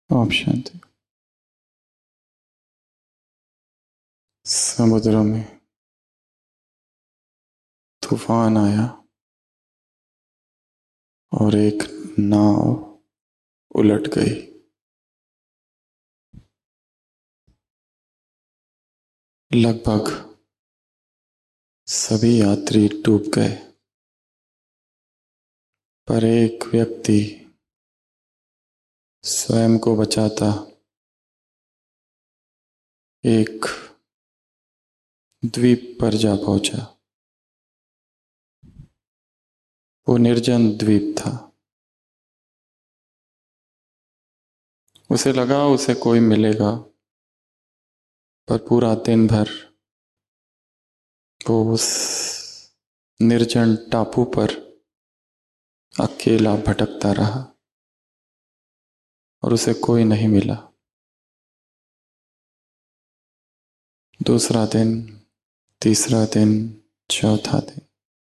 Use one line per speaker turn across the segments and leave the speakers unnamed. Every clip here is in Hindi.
ओम शांति। समुद्र में तूफान आया और एक नाव उलट गई। लगभग सभी यात्री डूब गए, पर एक व्यक्ति स्वयं को बचाता एक द्वीप पर जा पहुंचा। वो निर्जन द्वीप था। उसे लगा उसे कोई मिलेगा, पर पूरा दिन भर वो उस निर्जन टापू पर अकेला भटकता रहा और उसे कोई नहीं मिला। दूसरा दिन, तीसरा दिन, चौथा दिन,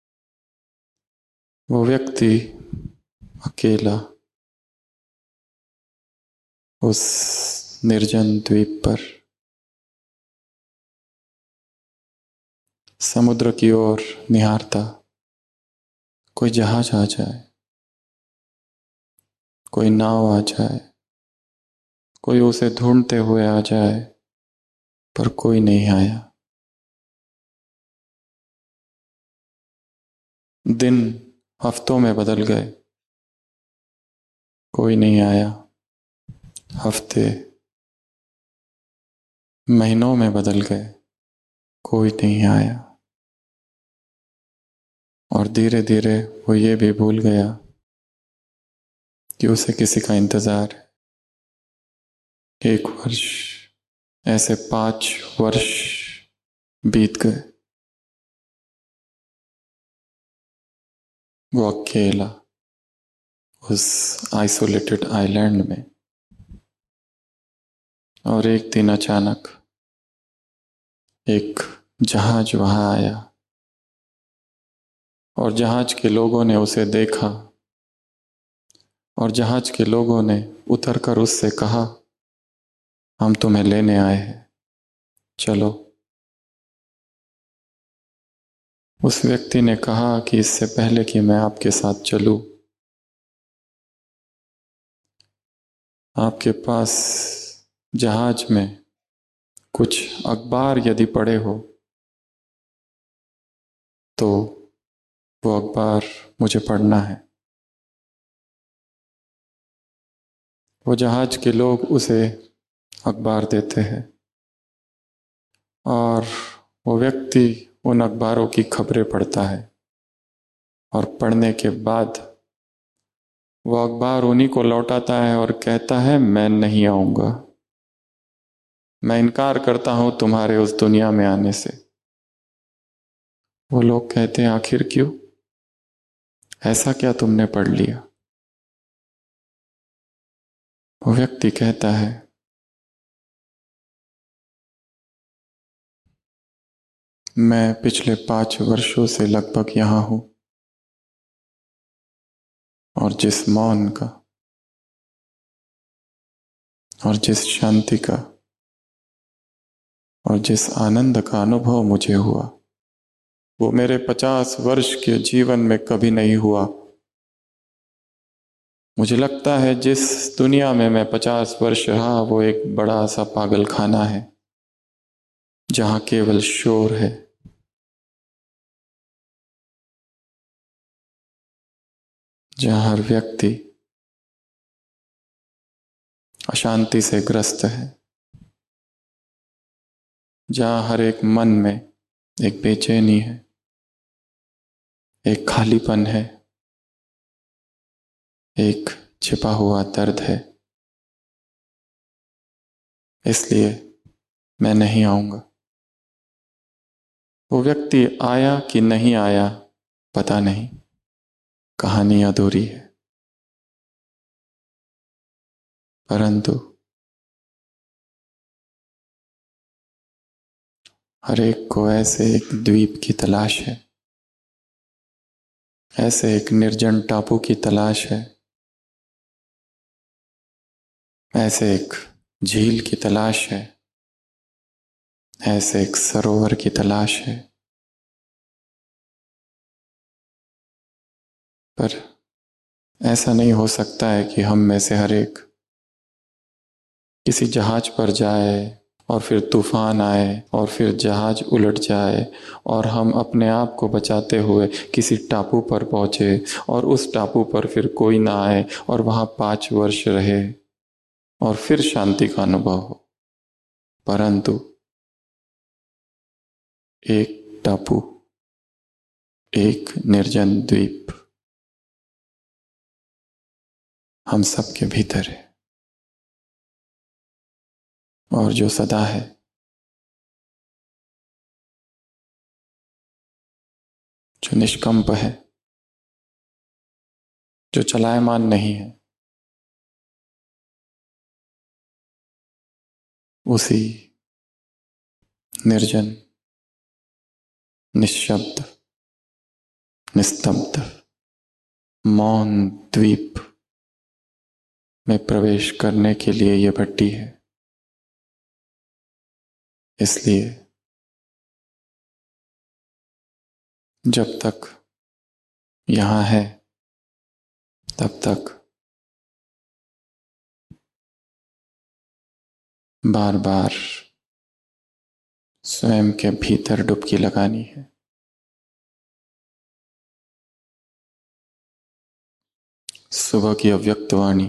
वो व्यक्ति अकेला उस निर्जन द्वीप पर समुद्र की ओर निहारता। कोई जहाज आ जाए, कोई नाव आ जाए, कोई उसे ढूंढते हुए आ जाए, पर कोई नहीं आया। दिन हफ्तों में बदल गए, कोई नहीं आया। हफ्ते महीनों में बदल गए, कोई नहीं आया। और धीरे धीरे वो ये भी भूल गया कि उसे किसी का इंतजार है। 1 वर्ष, ऐसे 5 वर्ष बीत गए। वो अकेला उस आइसोलेटेड आइलैंड में। और एक दिन अचानक एक जहाज वहां आया और जहाज के लोगों ने उसे देखा और जहाज के लोगों ने उतरकर उससे कहा, हम तुम्हें लेने आए हैं, चलो। उस व्यक्ति ने कहा कि इससे पहले कि मैं आपके साथ चलूं, आपके पास जहाज में कुछ अखबार यदि पड़े हो तो वो अखबार मुझे पढ़ना है। वो जहाज के लोग उसे अखबार देते हैं और वो व्यक्ति उन अखबारों की खबरें पढ़ता है और पढ़ने के बाद वो अखबार उन्हीं को लौटाता है और कहता है, मैं नहीं आऊंगा, मैं इनकार करता हूं तुम्हारे उस दुनिया में आने से। वो लोग कहते हैं, आखिर क्यों? ऐसा क्या तुमने पढ़ लिया? वो व्यक्ति कहता है, मैं पिछले 5 वर्षों से लगभग यहां हूं और जिस मौन का और जिस शांति का और जिस आनंद का अनुभव मुझे हुआ, वो मेरे 50 वर्ष के जीवन में कभी नहीं हुआ। मुझे लगता है जिस दुनिया में मैं 50 वर्ष रहा वो एक बड़ा सा पागल खाना है, जहां केवल शोर है, जहां हर व्यक्ति अशांति से ग्रस्त है, जहां हर एक मन में एक बेचैनी है, एक खालीपन है, एक छिपा हुआ दर्द है। इसलिए मैं नहीं आऊंगा। वो व्यक्ति आया कि नहीं आया पता नहीं, कहानी अधूरी है, परंतु हर एक को ऐसे एक द्वीप की तलाश है, ऐसे एक निर्जन टापू की तलाश है ऐसे एक झील की तलाश है, ऐसे एक सरोवर की तलाश है, पर ऐसा नहीं हो सकता है कि हम में से हर एक किसी जहाज पर जाए और फिर तूफान आए और फिर जहाज उलट जाए और हम अपने आप को बचाते हुए किसी टापू पर पहुंचे और उस टापू पर फिर कोई ना आए और वहां 5 वर्ष रहे और फिर शांति का अनुभव हो। परंतु एक टापू, एक निर्जन द्वीप हम सबके भीतर है, और जो सदा है, जो निष्कंप है, जो चलायमान नहीं है, उसी निर्जन, निश्शब्द, निस्तब्ध, मौन द्वीप में प्रवेश करने के लिए यह भट्टी है। इसलिए जब तक यहां है तब तक बार बार स्वयं के भीतर डुबकी लगानी है। सुबह की अव्यक्त वाणी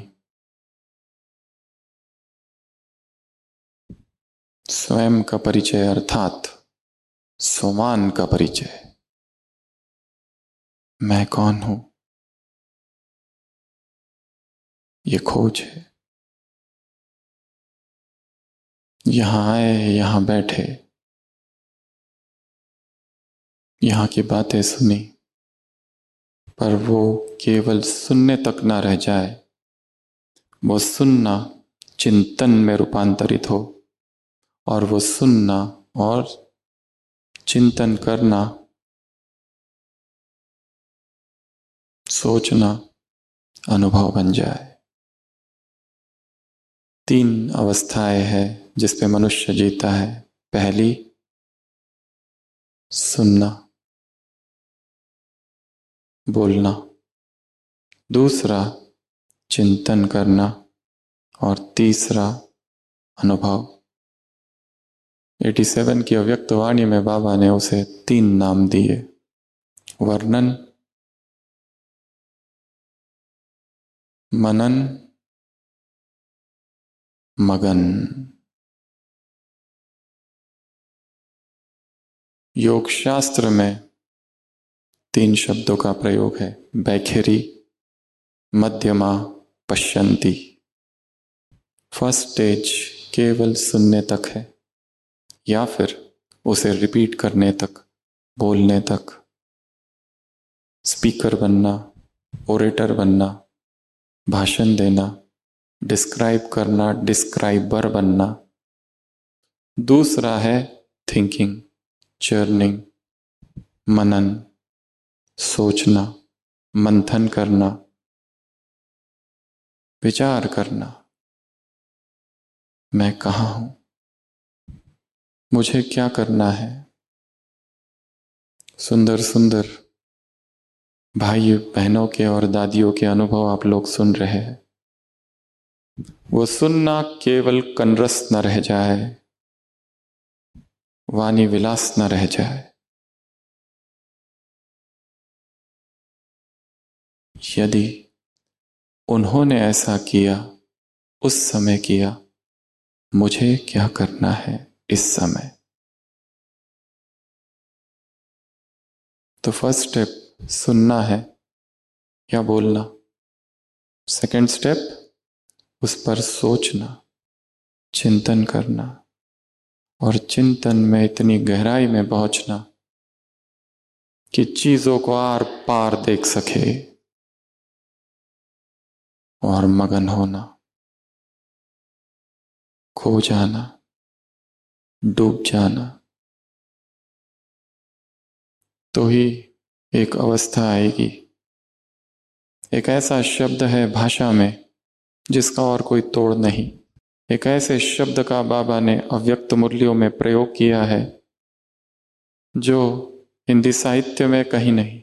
स्वयं का परिचय अर्थात सोमान का परिचय। मैं कौन हूं, ये खोज है। यहां आए, यहां बैठे, यहां की बातें सुनी, पर वो केवल सुनने तक ना रह जाए, वो सुनना चिंतन में रूपांतरित हो, और वो सुनना और चिंतन करना, सोचना अनुभव बन जाए। 3 अवस्थाएं हैं जिस पे मनुष्य जीता है। पहली, सुनना, बोलना। दूसरा, चिंतन करना। और तीसरा, अनुभव। 87 की अव्यक्त वाणी में बाबा ने उसे 3 नाम दिए: वर्णन, मनन, मगन। योग शास्त्र में 3 शब्दों का प्रयोग है: बैखेरी, मध्यमा, पश्यंती। फर्स्ट स्टेज केवल सुनने तक है, या फिर उसे रिपीट करने तक, बोलने तक, स्पीकर बनना, ओरेटर बनना, भाषण देना, डिस्क्राइब करना, डिस्क्राइबर बनना। दूसरा है थिंकिंग, चर्निंग, मनन, सोचना, मंथन करना, विचार करना। मैं कहाँ हूं, मुझे क्या करना है। सुंदर सुंदर भाई बहनों के और दादियों के अनुभव आप लोग सुन रहे हैं। वो सुनना केवल कनरस न रह जाए, वाणी विलास न रह जाए। यदि उन्होंने ऐसा किया, उस समय किया, मुझे क्या करना है इस समय। तो फर्स्ट स्टेप सुनना है या बोलना। सेकंड स्टेप उस पर सोचना, चिंतन करना, और चिंतन में इतनी गहराई में पहुंचना कि चीजों को आर पार देख सके, और मगन होना, खो जाना, डूब जाना। तो ही एक अवस्था आएगी। एक ऐसा शब्द है भाषा में जिसका और कोई तोड़ नहीं। एक ऐसे शब्द का बाबा ने अव्यक्त मुरलियों में प्रयोग किया है जो हिंदी साहित्य में कहीं नहीं।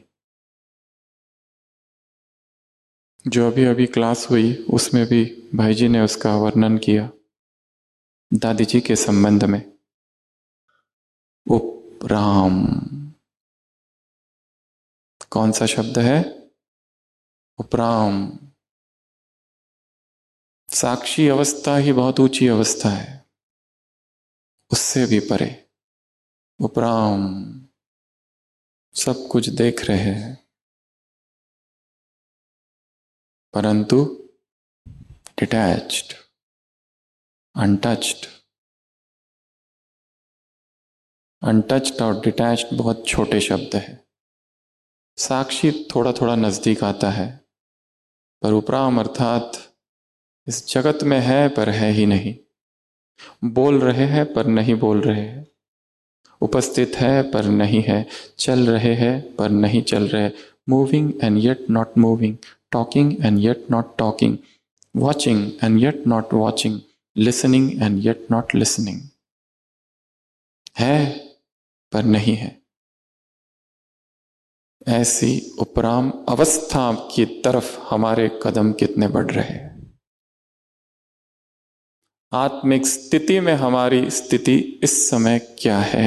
जो अभी अभी क्लास हुई उसमें भी भाई जी ने उसका वर्णन किया दादी जी के संबंध में। उपराम कौन सा शब्द है? उपराम। साक्षी अवस्था ही बहुत ऊंची अवस्था है, उससे भी परे उपराम। सब कुछ देख रहे हैं परंतु डिटैच्ड, अनटच्ड। अनटच्ड और डिटैच्ड बहुत छोटे शब्द है। साक्षी थोड़ा थोड़ा नजदीक आता है, पर उपराम अर्थात इस जगत में है पर है ही नहीं। बोल रहे हैं पर नहीं बोल रहे हैं, उपस्थित है पर नहीं है, चल रहे हैं पर नहीं चल रहे, moving and yet not moving, talking and yet not talking, watching and yet not watching, listening and yet not listening. है पर नहीं है। ऐसी उपराम अवस्था की तरफ हमारे कदम कितने बढ़ रहे हैं। आत्मिक स्थिति में हमारी स्थिति इस समय क्या है?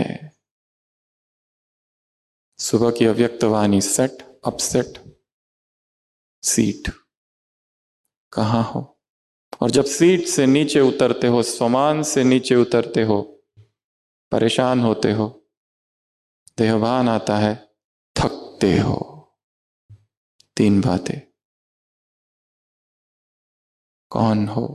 सुबह की अव्यक्त वाणी सेट अपसेट सीट कहां हो? और जब सीट से नीचे उतरते हो, स्वमान से नीचे उतरते हो, परेशान होते हो, देहभान आता है, थकते हो। तीन बातें। कौन हो?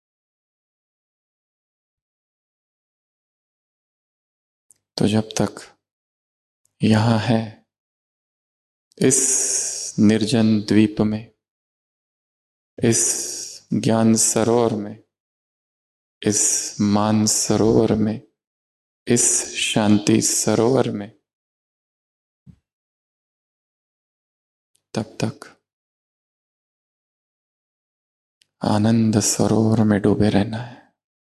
तो जब तक यहां है इस निर्जन द्वीप में, इस ज्ञान सरोवर में, इस मान सरोवर में, इस शांति सरोवर में, तब तक आनंद सरोवर में डूबे रहना है,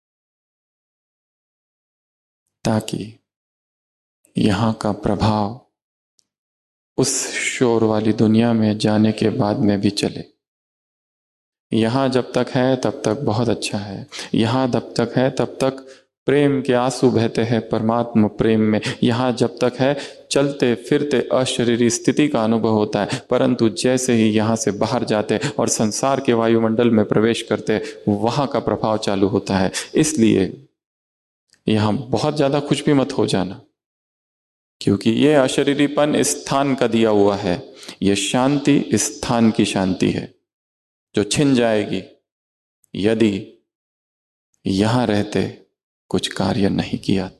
ताकि यहां का प्रभाव उस शोर वाली दुनिया में जाने के बाद में भी चले। यहां जब तक है तब तक बहुत अच्छा है, यहां जब तक है तब तक प्रेम के आंसू बहते हैं परमात्मा प्रेम में। यहां जब तक है चलते फिरते अशरीरी स्थिति का अनुभव होता है, परंतु जैसे ही यहां से बाहर जाते और संसार के वायुमंडल में प्रवेश करते, वहां का प्रभाव चालू होता है। इसलिए यहां बहुत ज्यादा कुछ भी मत हो जाना, क्योंकि ये अशरीरीपन स्थान का दिया हुआ है, ये शांति स्थान की शांति है जो छिन जाएगी यदि यहां रहते कुछ कार्य नहीं किया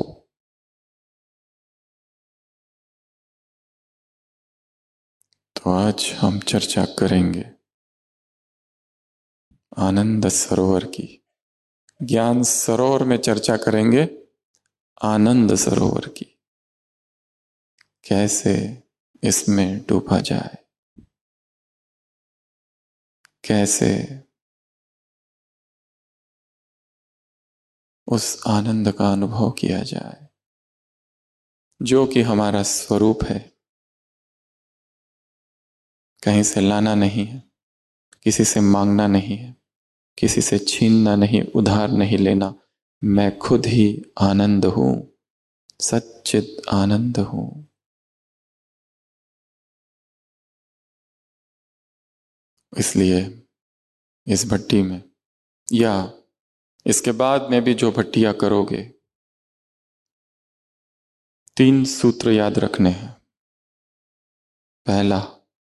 तो आज हम चर्चा करेंगे आनंद सरोवर की। ज्ञान सरोवर में चर्चा करेंगे आनंद सरोवर की, कैसे इसमें डूबा जाए, कैसे उस आनंद का अनुभव किया जाए जो कि हमारा स्वरूप है। कहीं से लाना नहीं है, किसी से मांगना नहीं है, किसी से छीनना नहीं, उधार नहीं लेना। मैं खुद ही आनंद हूं, सच्चित आनंद हूं। इसलिए इस भट्टी में या इसके बाद में भी जो भट्टियां करोगे, तीन सूत्र याद रखने हैं। पहला,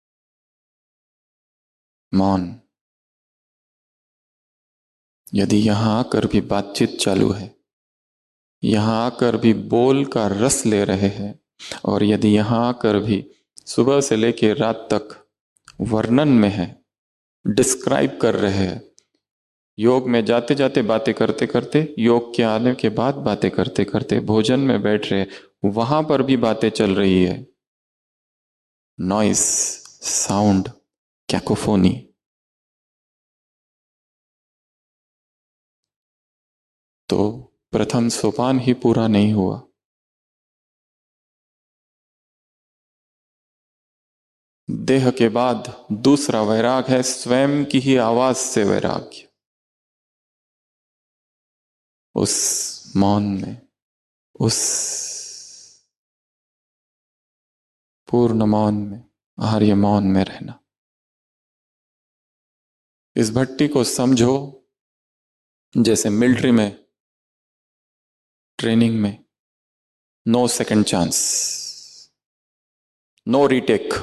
मौन। यदि यहां आकर भी बातचीत चालू है, यहां आकर भी बोल का रस ले रहे हैं, और यदि यहां आकर भी सुबह से लेकर रात तक वर्णन में है, डिस्क्राइब कर रहे हैं, योग में जाते जाते बातें करते करते, योग के आने के बाद बातें करते करते, भोजन में बैठ रहे, वहां पर भी बातें चल रही है, नॉइस, साउंड, कैकोफोनी, तो प्रथम सोपान ही पूरा नहीं हुआ। देह के बाद दूसरा वैराग है स्वयं की ही आवाज से वैराग्य। उस मौन में, उस पूर्ण मौन में, आर्य मौन में रहना। इस भट्टी को समझो जैसे मिलिट्री में ट्रेनिंग में no second chance, no retake.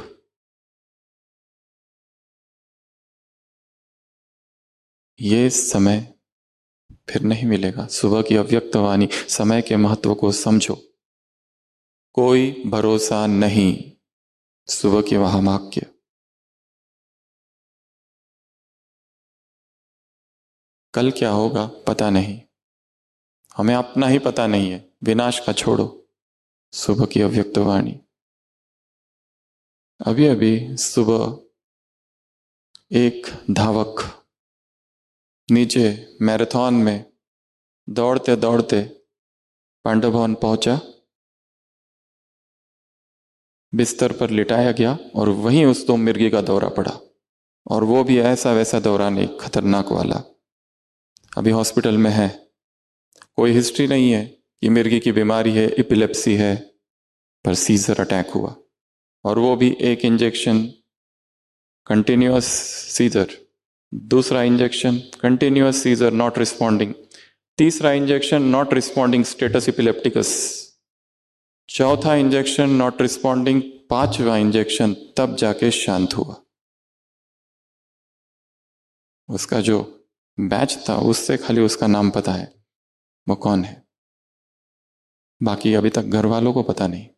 ये समय फिर नहीं मिलेगा। सुबह की अव्यक्त वाणी, समय के महत्व को समझो। कोई भरोसा नहीं, सुबह की महावाक्य। कल क्या होगा पता नहीं, हमें अपना ही पता नहीं है। विनाश का छोड़ो, सुबह की अव्यक्त वाणी। अभी अभी सुबह एक धावक नीचे मैराथन में दौड़ते दौड़ते पांडव भवन पहुंचा, बिस्तर पर लिटाया गया और वहीं उसको मिर्गी का दौरा पड़ा। और वो भी ऐसा वैसा दौरा नहीं, खतरनाक वाला। अभी हॉस्पिटल में है। कोई हिस्ट्री नहीं है कि मिर्गी की बीमारी है, एपिलेप्सी है, पर सीजर अटैक हुआ। और वो भी एक इंजेक्शन कंटिन्यूअस सीजर, दूसरा injection continuous seizure not responding, तीसरा injection not responding status epilepticus, चौथा इंजेक्शन नॉट रिस्पॉन्डिंग, पांचवा इंजेक्शन तब जाके शांत हुआ। उसका जो बैच था उससे खाली उसका नाम पता है, वो कौन है, बाकी अभी तक घर वालों को पता नहीं।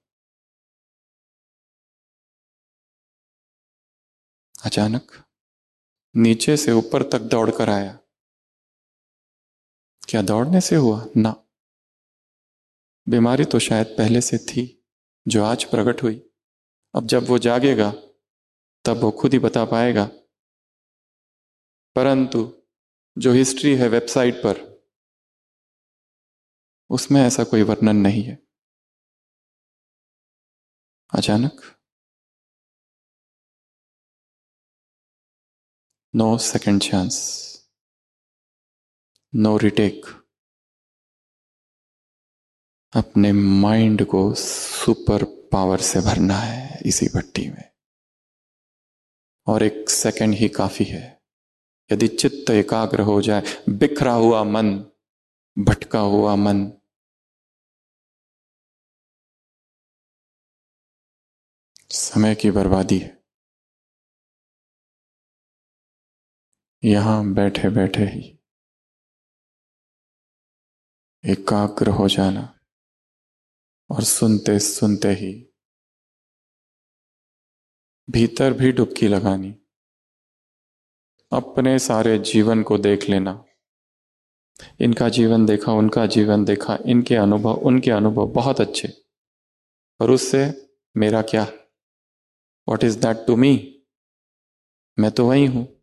अचानक नीचे से ऊपर तक दौड़कर आया। क्या दौड़ने से हुआ? ना, बीमारी तो शायद पहले से थी जो आज प्रकट हुई। अब जब वो जागेगा तब वो खुद ही बता पाएगा। परंतु जो हिस्ट्री है वेबसाइट पर, उसमें ऐसा कोई वर्णन नहीं है। अचानक no second chance, no retake. अपने माइंड को सुपर पावर से भरना है इसी भट्टी में, और एक सेकंड ही काफी है। यदि चित्त एकाग्र हो जाए, बिखरा हुआ मन, भटका हुआ मन, समय की बर्बादी है। यहां बैठे बैठे ही एकाग्र हो जाना और सुनते सुनते ही भीतर भी डुबकी लगानी, अपने सारे जीवन को देख लेना। इनका जीवन देखा, उनका जीवन देखा, इनके अनुभव, उनके अनुभव बहुत अच्छे, पर उससे मेरा क्या? What is that to me? मैं तो वही हूं।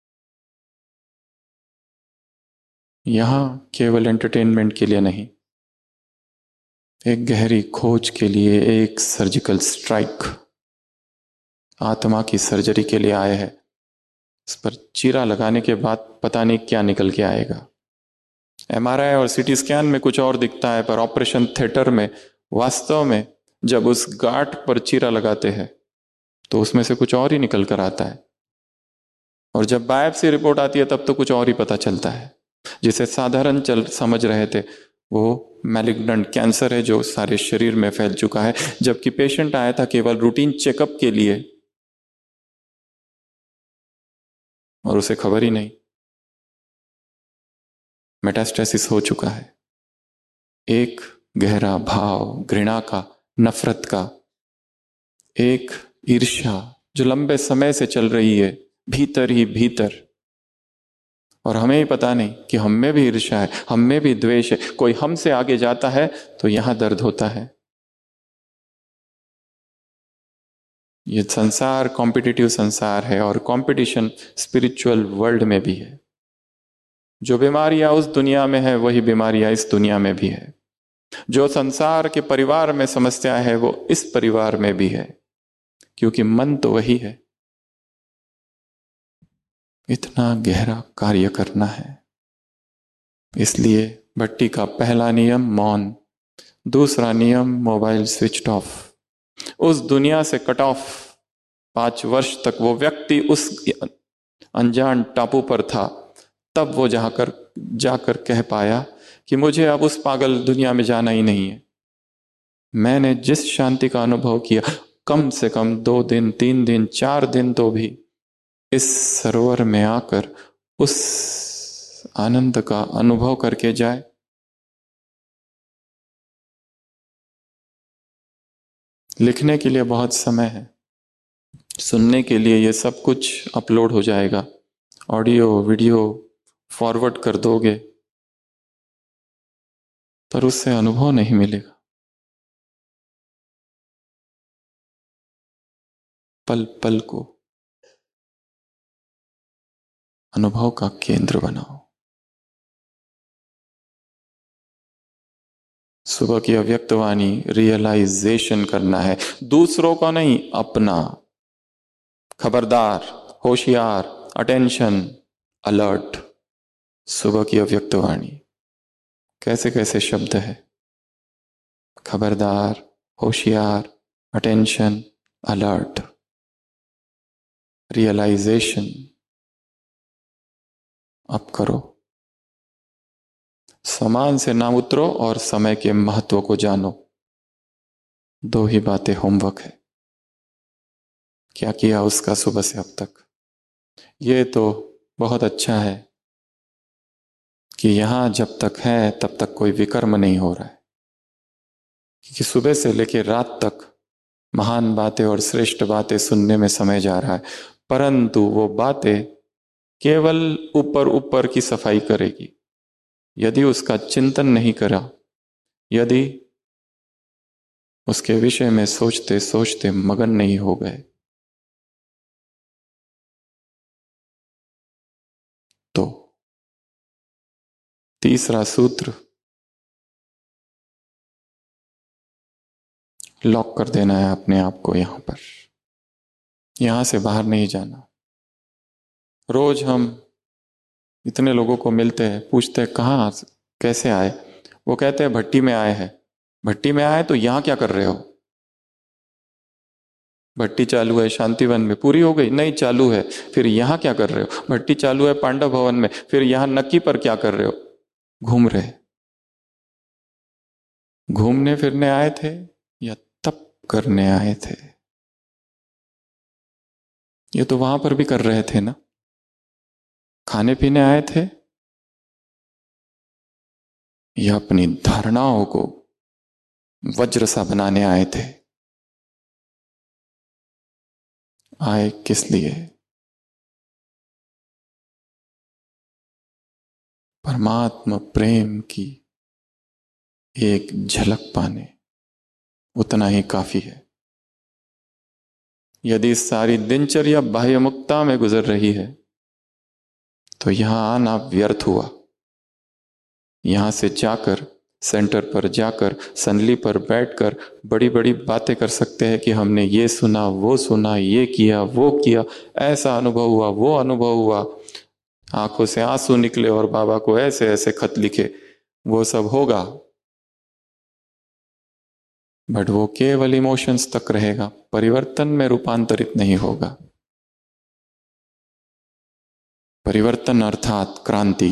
यहां केवल एंटरटेनमेंट के लिए नहीं, एक गहरी खोज के लिए, एक सर्जिकल स्ट्राइक, आत्मा की सर्जरी के लिए आए हैं। इस पर चीरा लगाने के बाद पता नहीं क्या निकल के आएगा। एमआरआई और सीटी स्कैन में कुछ और दिखता है, पर ऑपरेशन थिएटर में वास्तव में जब उस गांठ पर चीरा लगाते हैं तो उसमें से कुछ और ही निकल कर आता है। और जब बायोप्सी रिपोर्ट आती है तब तो कुछ और ही पता चलता है। जिसे साधारण चल समझ रहे थे वो मैलिग्नेंट कैंसर है जो सारे शरीर में फैल चुका है, जबकि पेशेंट आया था केवल रूटीन चेकअप के लिए और उसे खबर ही नहीं, मेटास्टेसिस हो चुका है। एक गहरा भाव, घृणा का, नफरत का, एक ईर्ष्या जो लंबे समय से चल रही है भीतर ही भीतर, और हमें ही पता नहीं कि हम में भी ईर्ष्या है, हम में भी द्वेष है। कोई हमसे आगे जाता है तो यहां दर्द होता है। ये संसार कॉम्पिटिटिव संसार है और कंपटीशन स्पिरिचुअल वर्ल्ड में भी है। जो बीमारियां उस दुनिया में है वही बीमारियां इस दुनिया में भी है। जो संसार के परिवार में समस्या है वो इस परिवार में भी है, क्योंकि मन तो वही है। इतना गहरा कार्य करना है। इसलिए भट्टी का पहला नियम मौन, दूसरा नियम मोबाइल स्विच ऑफ। उस दुनिया से कट ऑफ। 5 वर्ष तक वो व्यक्ति उस अनजान टापू पर था, तब वो जाकर कह पाया कि मुझे अब उस पागल दुनिया में जाना ही नहीं है। मैंने जिस शांति का अनुभव किया, कम से कम 2 दिन, 3 दिन, 4 दिन तो भी इस सरोवर में आकर उस आनंद का अनुभव करके जाए। लिखने के लिए बहुत समय है, सुनने के लिए ये सब कुछ अपलोड हो जाएगा, ऑडियो वीडियो फॉरवर्ड कर दोगे, पर उससे अनुभव नहीं मिलेगा। पल पल को अनुभव का केंद्र बनाओ। सुबह की अव्यक्त वाणी रियलाइजेशन करना है, दूसरों का नहीं, अपना। खबरदार, होशियार, अटेंशन, अलर्ट। सुबह की अव्यक्त वाणी कैसे कैसे शब्द है? खबरदार, होशियार, अटेंशन, अलर्ट, रियलाइजेशन। अब करो। समान से ना उतरो और समय के महत्व को जानो। 2 ही बातें होमवर्क है। क्या किया उसका सुबह से अब तक? ये तो बहुत अच्छा है कि यहां जब तक है तब तक कोई विकर्म नहीं हो रहा है, क्योंकि सुबह से लेकर रात तक महान बातें और श्रेष्ठ बातें सुनने में समय जा रहा है, परंतु वो बातें केवल ऊपर ऊपर की सफाई करेगी। यदि उसका चिंतन नहीं करा, यदि उसके विषय में सोचते सोचते मगन नहीं हो गए, तो तीसरा सूत्र लॉक कर देना है अपने आप को यहां पर। यहां से बाहर नहीं जाना। रोज हम इतने लोगों को मिलते हैं, पूछते हैं कहाँ कैसे आए, वो कहते हैं भट्टी में आए हैं। भट्टी में आए तो यहां क्या कर रहे हो? भट्टी चालू है शांतिवन में, पूरी हो गई? नहीं, चालू है। फिर यहां क्या कर रहे हो? भट्टी चालू है पांडव भवन में, फिर यहां नक्की पर क्या कर रहे हो? घूम रहे। घूमने फिरने आए थे या तप करने आए थे? ये तो वहां पर भी कर रहे थे ना। खाने पीने आए थे या अपनी धारणाओं को वज्र सा बनाने आए थे? आए किस लिए? परमात्मा प्रेम की एक झलक पाने, उतना ही काफी है। यदि सारी दिनचर्या बाह्यमुक्ता में गुजर रही है तो यहां आना व्यर्थ हुआ। यहां से जाकर, सेंटर पर जाकर, संदली पर बैठकर बड़ी बड़ी बातें कर सकते हैं कि हमने ये सुना, ये किया, वो किया, ऐसा अनुभव हुआ, वो अनुभव हुआ। आंखों से आंसू निकले और बाबा को ऐसे ऐसे खत लिखे, वो सब होगा, बट वो केवल इमोशंस तक रहेगा, परिवर्तन में रूपांतरित नहीं होगा। परिवर्तन अर्थात क्रांति।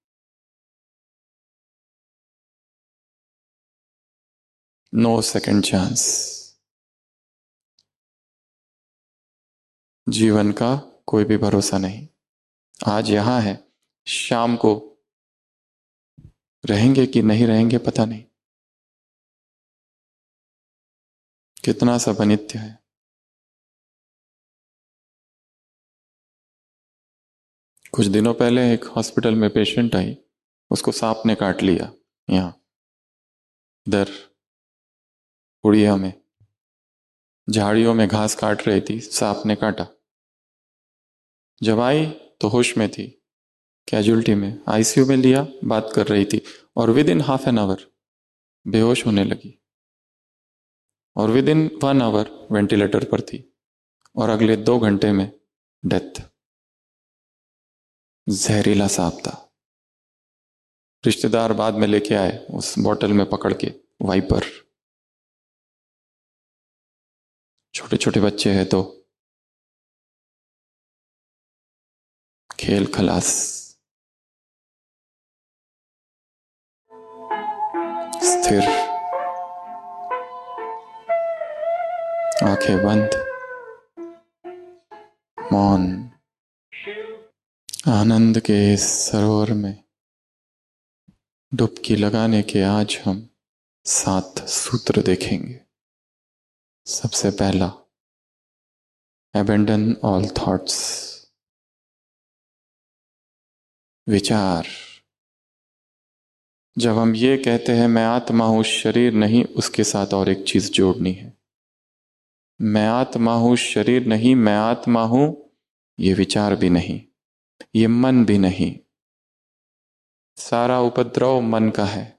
No second chance. जीवन का कोई भी भरोसा नहीं। आज यहां है, शाम को रहेंगे कि नहीं रहेंगे पता नहीं। कितना सब अनित्य है। कुछ दिनों पहले एक हॉस्पिटल में पेशेंट आई, उसको सांप ने काट लिया। यहां इधर उड़िया में झाड़ियों में घास काट रही थी, सांप ने काटा। जब आई तो होश में थी, कैजुअल्टी में, आईसीयू में लिया, बात कर रही थी और within half an hour बेहोश होने लगी और विद इन 1 आवर वेंटिलेटर पर थी और अगले 2 घंटे में डेथ। जहरीला सांप था। रिश्तेदार बाद में लेके आए उस बोतल में पकड़ के वाइपर। छोटे छोटे बच्चे हैं तो खेल खलास। स्थिर, आंखें बंद, मौन, आनंद के इस सरोवर में डुबकी लगाने के आज हम 7 सूत्र देखेंगे। सबसे पहला, abandon all thoughts, विचार। जब हम ये कहते हैं मैं आत्मा हूं, शरीर नहीं, उसके साथ और एक चीज जोड़नी है। मैं आत्मा हूं, शरीर नहीं, मैं आत्मा हूं, ये विचार भी नहीं, ये मन भी नहीं। सारा उपद्रव मन का है।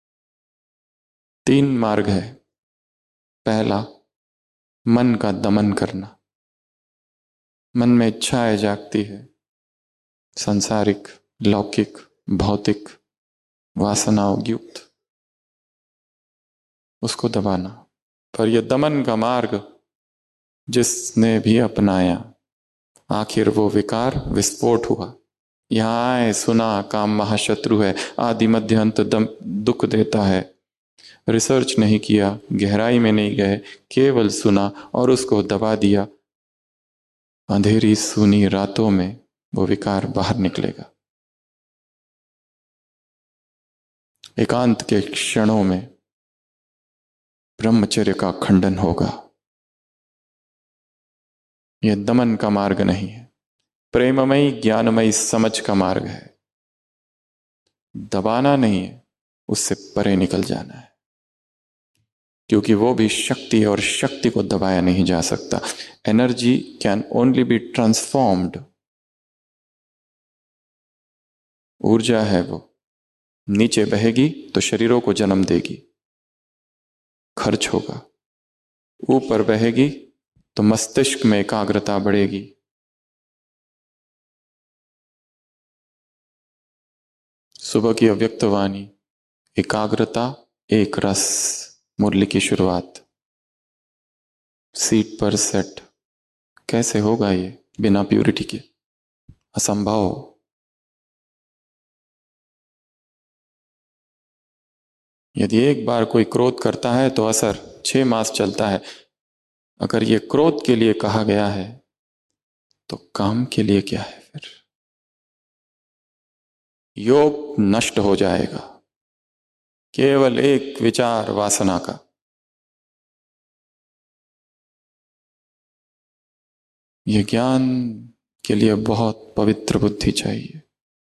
3 मार्ग है। पहला, मन का दमन करना। मन में इच्छाएं जागती है, सांसारिक, लौकिक, भौतिक, वासनाओं युक्त, उसको दबाना। पर यह दमन का मार्ग जिसने भी अपनाया, आखिर वो विकार विस्फोट हुआ। यहां आए, सुना, काम महाशत्रु है, आदि मध्य अंत दुख देता है। रिसर्च नहीं किया, गहराई में नहीं गए, केवल सुना और उसको दबा दिया। अंधेरी सुनी रातों में वो विकार बाहर निकलेगा। एकांत के क्षणों में ब्रह्मचर्य का खंडन होगा। यह दमन का मार्ग नहीं है, प्रेममयी ज्ञानमयी समझ का मार्ग है। दबाना नहीं है, उससे परे निकल जाना है, क्योंकि वो भी शक्ति है और शक्ति को दबाया नहीं जा सकता। Energy can only be transformed. ऊर्जा है वो, नीचे बहेगी तो शरीरों को जन्म देगी, खर्च होगा। ऊपर बहेगी तो मस्तिष्क में एकाग्रता बढ़ेगी। सुबह की अव्यक्त वाणी, एकाग्रता, एक रस, मुरली की शुरुआत। सीट पर सेट। कैसे होगा ये बिना प्यूरिटी के? असंभव। यदि एक बार कोई क्रोध करता है तो असर 6 मास चलता है। अगर ये क्रोध के लिए कहा गया है तो काम के लिए क्या है फिर? योग नष्ट हो जाएगा केवल एक विचार वासना का। यह ज्ञान के लिए बहुत पवित्र बुद्धि चाहिए।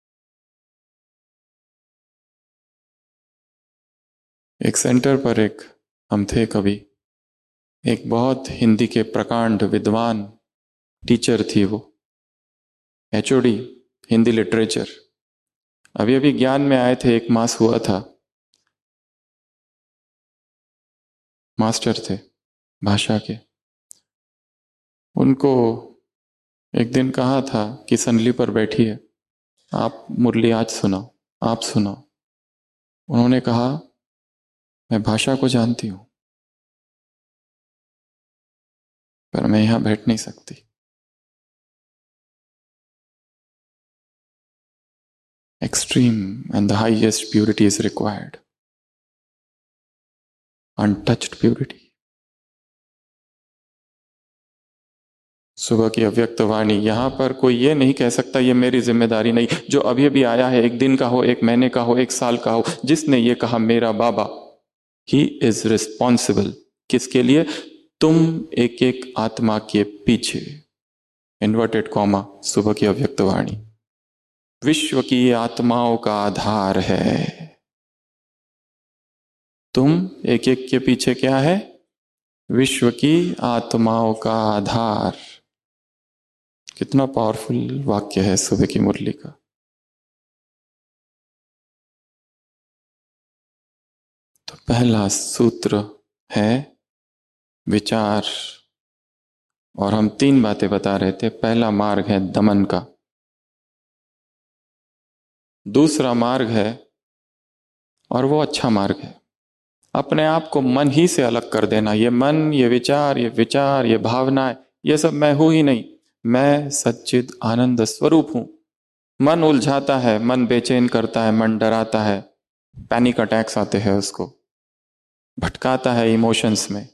एक सेंटर पर हम थे कभी, एक बहुत हिंदी के प्रकांड विद्वान टीचर थी वो, एचओडी हिंदी लिटरेचर। अभी अभी ज्ञान में आए थे, 1 मास हुआ था। मास्टर थे भाषा के। उनको एक दिन कहा था कि संदली पर बैठिए, आप मुरली आज सुनाओ, आप सुनाओ। उन्होंने कहा मैं भाषा को जानती हूं पर मैं यहां बैठ नहीं सकती। Extreme and the highest purity is required. Untouched purity. सुबह की अव्यक्त वाणी। यहां पर कोई ये नहीं कह सकता ये मेरी जिम्मेदारी नहीं। जो अभी अभी आया है, 1 दिन का हो, 1 महीने का हो, 1 साल का हो, जिसने ये कहा मेरा बाबा, ही इज रिस्पॉन्सिबल। किसके लिए? तुम एक एक आत्मा के पीछे। इन्वर्टेड कॉमा, सुबह की अव्यक्त वाणी। विश्व की आत्माओं का आधार है। तुम एक एक के पीछे क्या है? विश्व की आत्माओं का आधार। कितना पावरफुल वाक्य है सुबह की मुरली का। तो पहला सूत्र है विचार, और हम 3 बातें बता रहे थे। पहला मार्ग है दमन का, दूसरा मार्ग है, और वो अच्छा मार्ग है, अपने आप को मन ही से अलग कर देना। ये मन, ये विचार, ये भावनाएं, ये सब मैं हूं ही नहीं। मैं सच्चिद आनंद स्वरूप हूं। मन उलझाता है, मन बेचैन करता है, मन डराता है, पैनिक अटैक्स आते हैं, उसको भटकाता है इमोशंस में।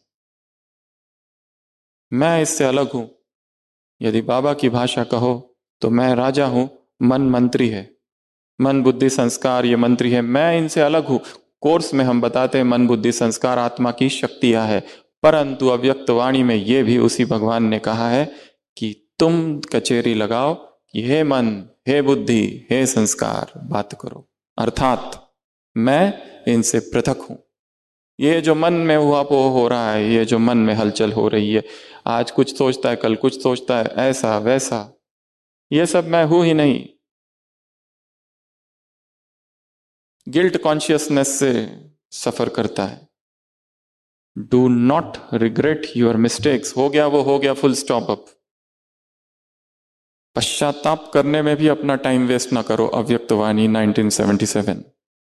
मैं इससे अलग हूं। यदि बाबा की भाषा कहो तो मैं राजा हूं, मन मंत्री है। मन बुद्धि संस्कार ये मंत्री है, मैं इनसे अलग हूं। कोर्स में हम बताते हैं मन बुद्धि संस्कार आत्मा की शक्तियां है, परंतु अव्यक्त वाणी में ये भी उसी भगवान ने कहा है कि तुम कचेरी लगाओ कि हे मन, हे बुद्धि, हे संस्कार, बात करो। अर्थात मैं इनसे पृथक हूं। ये जो मन में हुआ वो हो रहा है, ये जो मन में हलचल हो रही है, आज कुछ सोचता है, कल कुछ सोचता है, ऐसा वैसा, ये सब मैं हूं ही नहीं। गिल्ट कॉन्शियसनेस से सफर करता है। Do not regret your mistakes. हो गया वो हो गया, फुल स्टॉप। अप पश्चाताप करने में भी अपना टाइम वेस्ट ना करो। अव्यक्तवाणी 1977।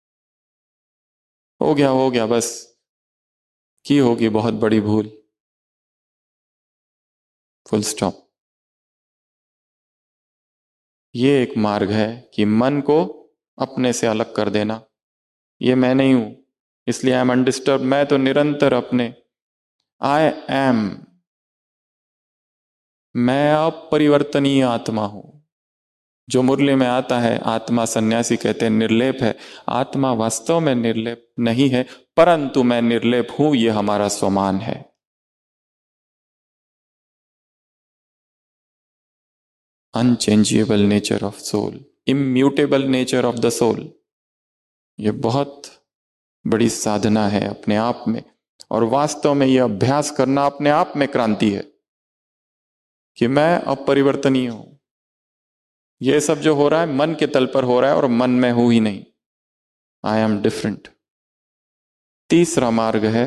हो गया बस, की होगी बहुत बड़ी भूल, फुल स्टॉप। ये एक मार्ग है कि मन को अपने से अलग कर देना। ये मैं नहीं हूं, इसलिए आई एम अनडिस्टर्ब। मैं तो निरंतर अपने आई एम, मैं अपरिवर्तनीय आत्मा हूं। जो मुरली में आता है, आत्मा सन्यासी कहते हैं निर्लेप है। आत्मा वास्तव में निर्लेप नहीं है, परंतु मैं निर्लेप हूं, यह हमारा स्वमान है। Unchangeable nature of soul, immutable nature of the soul. यह बहुत बड़ी साधना है अपने आप में, और वास्तव में यह अभ्यास करना अपने आप में क्रांति है कि मैं अपरिवर्तनीय हूं। यह सब जो हो रहा है मन के तल पर हो रहा है, और मन में हूं ही नहीं। I am different. तीसरा मार्ग है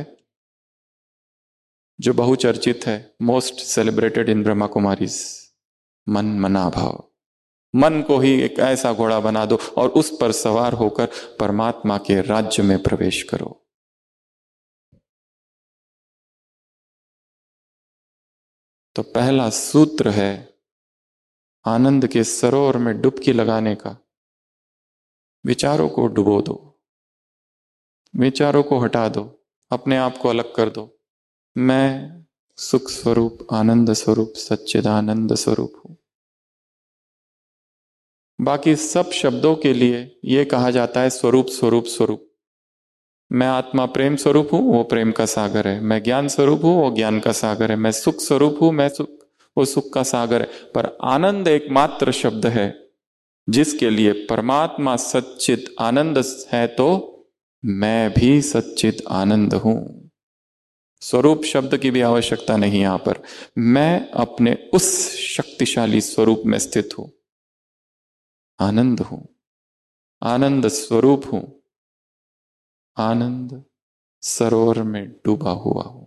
जो बहुचर्चित है, most celebrated in Brahma Kumaris, मन मना भाव। मन को ही एक ऐसा घोड़ा बना दो और उस पर सवार होकर परमात्मा के राज्य में प्रवेश करो। तो पहला सूत्र है आनंद के सरोवर में डुबकी लगाने का। विचारों को डुबो दो, विचारों को हटा दो, अपने आप को अलग कर दो। मैं सुख स्वरूप, आनंद स्वरूप, सच्चिदानंद स्वरूप हूं। बाकी सब शब्दों के लिए यह कहा जाता है स्वरूप स्वरूप स्वरूप। मैं आत्मा प्रेम स्वरूप हूं, वो प्रेम का सागर है। मैं ज्ञान स्वरूप हूं, वो ज्ञान का सागर है। मैं सुख स्वरूप हूं, मैं सुख, वो सुख का सागर है। पर आनंद एकमात्र शब्द है जिसके लिए परमात्मा सच्चित आनंद है, तो मैं भी सच्चित आनंद हूं। स्वरूप शब्द की भी आवश्यकता नहीं यहां पर। मैं अपने उस शक्तिशाली स्वरूप में स्थित हूं, आनंद हूं, आनंद स्वरूप हूं, आनंद सरोवर में डूबा हुआ हूं।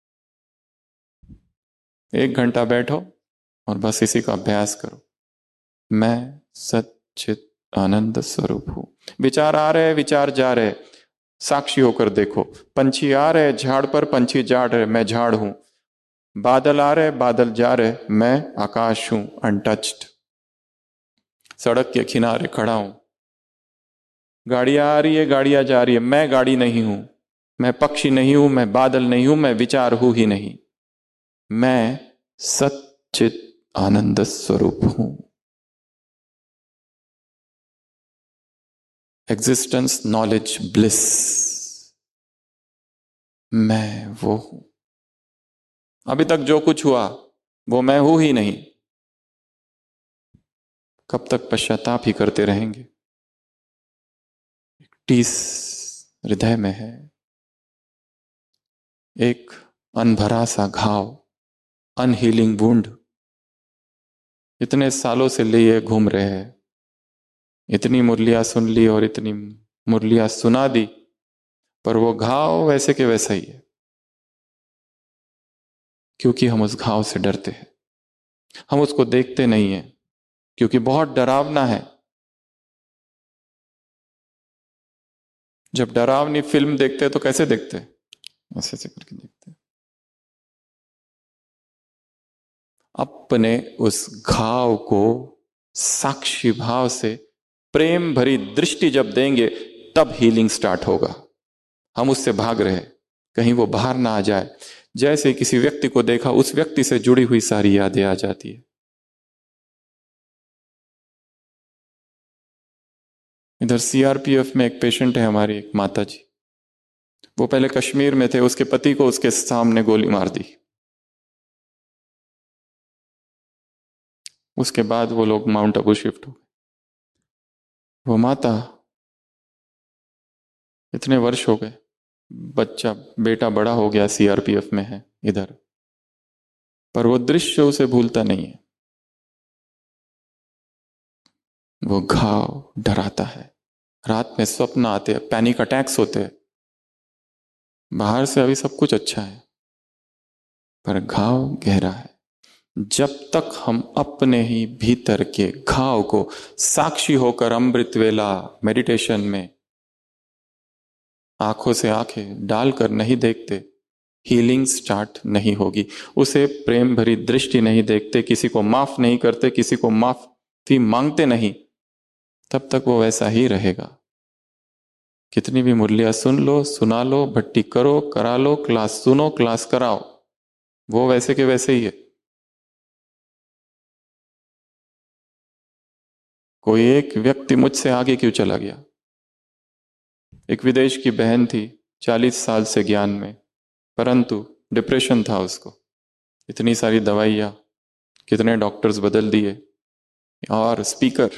1 घंटा बैठो और बस इसी का अभ्यास करो। मैं सच्चित आनंद स्वरूप हूं। विचार आ रहे, विचार जा रहे, साक्षी होकर देखो। पंछी आ रहे झाड़ पर, पंछी जा रहे, मैं झाड़ हूं। बादल आ रहे, बादल जा रहे, मैं आकाश हूं, अनटच्ड। सड़क के किनारे खड़ा हूं, गाड़ियां आ रही है, गाड़ियां जा रही है, मैं गाड़ी नहीं हूं। मैं पक्षी नहीं हूं, मैं बादल नहीं हूं, मैं विचार हूं ही नहीं। मैं सच्चित आनंद स्वरूप हूं। एग्जिस्टेंस, नॉलेज, ब्लिस, मैं वो हूं। अभी तक जो कुछ हुआ वो मैं हूं ही नहीं। कब तक पश्चाताप ही करते रहेंगे? टीस हृदय में है, एक अनभरा सा घाव, अनहीलिंग वुंड। इतने सालों से लिए घूम रहे हैं, इतनी मुरलियां सुन ली और इतनी मुरलियां सुना दी, पर वो घाव वैसे के वैसा ही है, क्योंकि हम उस घाव से डरते हैं। हम उसको देखते नहीं हैं क्योंकि बहुत डरावना है। जब डरावनी फिल्म देखते हैं तो कैसे देखते हैं? ऐसे ऐसे करके देखते हैं। अपने उस घाव को साक्षी भाव से प्रेम भरी दृष्टि जब देंगे तब हीलिंग स्टार्ट होगा। हम उससे भाग रहे, कहीं वो बाहर ना आ जाए। जैसे किसी व्यक्ति को देखा, उस व्यक्ति से जुड़ी हुई सारी यादें आ जाती है। इधर सीआरपीएफ में एक पेशेंट है हमारी, एक माता जी। वो पहले कश्मीर में थे, उसके पति को उसके सामने गोली मार दी। उसके बाद वो लोग माउंट आबू शिफ्ट हो गए। वो माता, इतने वर्ष हो गए, बच्चा बेटा बड़ा हो गया, सीआरपीएफ में है इधर, पर वो दृश्य उसे भूलता नहीं है। वो घाव डराता है। रात में स्वप्न आते हैं, पैनिक अटैक्स होते हैं। बाहर से अभी सब कुछ अच्छा है, पर घाव गहरा है। जब तक हम अपने ही भीतर के घाव को साक्षी होकर अमृत वेला मेडिटेशन में आंखों से आंखें डालकर नहीं देखते, हीलिंग स्टार्ट नहीं होगी। उसे प्रेम भरी दृष्टि नहीं देखते, किसी को माफ नहीं करते, किसी को माफी मांगते नहीं, तब तक वो वैसा ही रहेगा। कितनी भी मुरलियां सुन लो, सुना लो, भट्टी करो, करा लो, क्लास सुनो, क्लास कराओ, वो वैसे के वैसे ही है। कोई एक व्यक्ति मुझसे आगे क्यों चला गया? एक विदेश की बहन थी, 40 साल से ज्ञान में, परंतु डिप्रेशन था उसको। इतनी सारी दवाइयां, कितने डॉक्टर्स बदल दिए, और स्पीकर,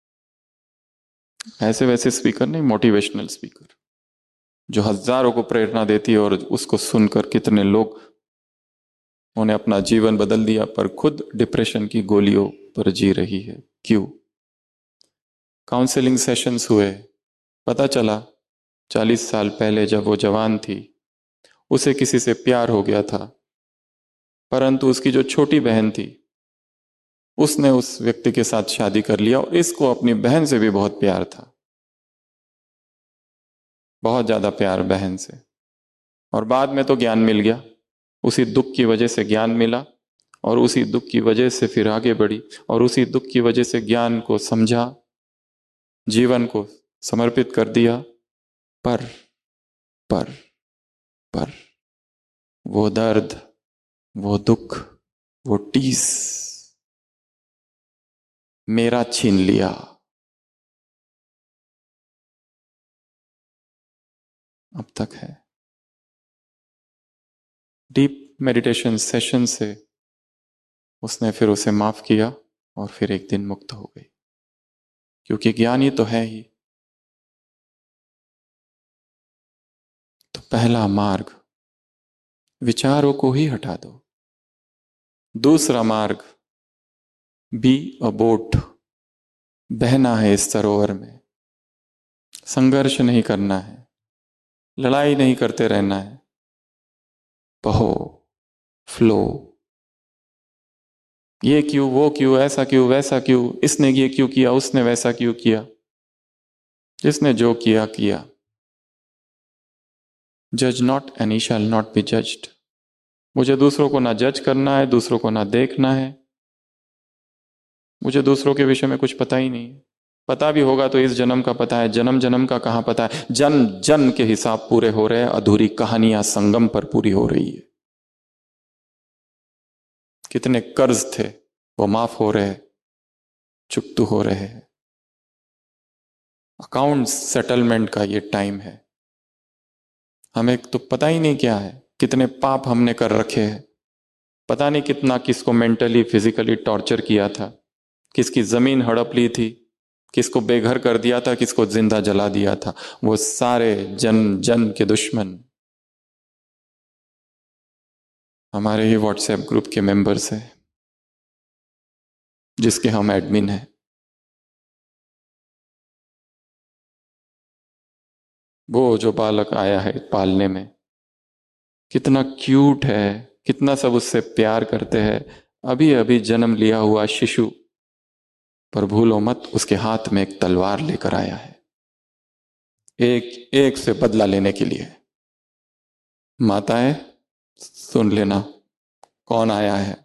ऐसे वैसे स्पीकर नहीं, मोटिवेशनल स्पीकर, जो हजारों को प्रेरणा देती है, और उसको सुनकर कितने लोग उन्हें अपना जीवन बदल दिया, पर खुद डिप्रेशन की गोलियों पर जी रही है। क्यों? काउंसलिंग सेशंस हुए, पता चला 40 साल पहले जब वो जवान थी, उसे किसी से प्यार हो गया था, परंतु उसकी जो छोटी बहन थी, उसने उस व्यक्ति के साथ शादी कर लिया, और इसको अपनी बहन से भी बहुत प्यार था, बहुत ज्यादा प्यार बहन से। और बाद में तो ज्ञान मिल गया, उसी दुख की वजह से ज्ञान मिला, और उसी दुख की वजह से फिर आगे बढ़ी, और उसी दुख की वजह से ज्ञान को समझा, जीवन को समर्पित कर दिया। पर पर पर वो दर्द, वो दुख, वो टीस मेरा छीन लिया। अब तक है। डीप मेडिटेशन सेशन से उसने फिर उसे माफ किया, और फिर एक दिन मुक्त हो गई, क्योंकि ज्ञान ही तो है ही। तो पहला मार्ग, विचारों को ही हटा दो। दूसरा मार्ग, बी अ बोट, बहना है इस सरोवर में, संघर्ष नहीं करना है, लड़ाई नहीं करते रहना है, बहो, फ्लो। ये क्यों, वो क्यों, ऐसा क्यों, वैसा क्यों, इसने ये क्यों किया, उसने वैसा क्यों किया, जिसने जो किया किया। जज not and ye shall not be judged. मुझे दूसरों को ना जज करना है, दूसरों को ना देखना है। मुझे दूसरों के विषय में कुछ पता ही नहीं है। पता भी होगा तो इस जन्म का पता है, जन्म जन्म का कहां पता है। जन्म जन्म के हिसाब पूरे हो रहे हैं, अधूरी कहानियां संगम पर पूरी हो रही है। कितने कर्ज थे वो माफ हो रहे हैं, चुकतू हो रहे हैं। अकाउंट सेटलमेंट का ये टाइम है। हमें तो पता ही नहीं क्या है, कितने पाप हमने कर रखे हैं। पता नहीं कितना किसको मेंटली फिजिकली टॉर्चर किया था, किसकी जमीन हड़प ली थी, किसको बेघर कर दिया था, किसको जिंदा जला दिया था। वो सारे जन जन के दुश्मन हमारे ही व्हाट्सएप ग्रुप के मेंबर्स हैं, जिसके हम एडमिन हैं। वो जो बालक आया है पालने में, कितना क्यूट है, कितना सब उससे प्यार करते हैं, अभी अभी जन्म लिया हुआ शिशु, पर भूलो मत उसके हाथ में एक तलवार लेकर आया है, एक एक से बदला लेने के लिए। माताएं सुन लेना, कौन आया है।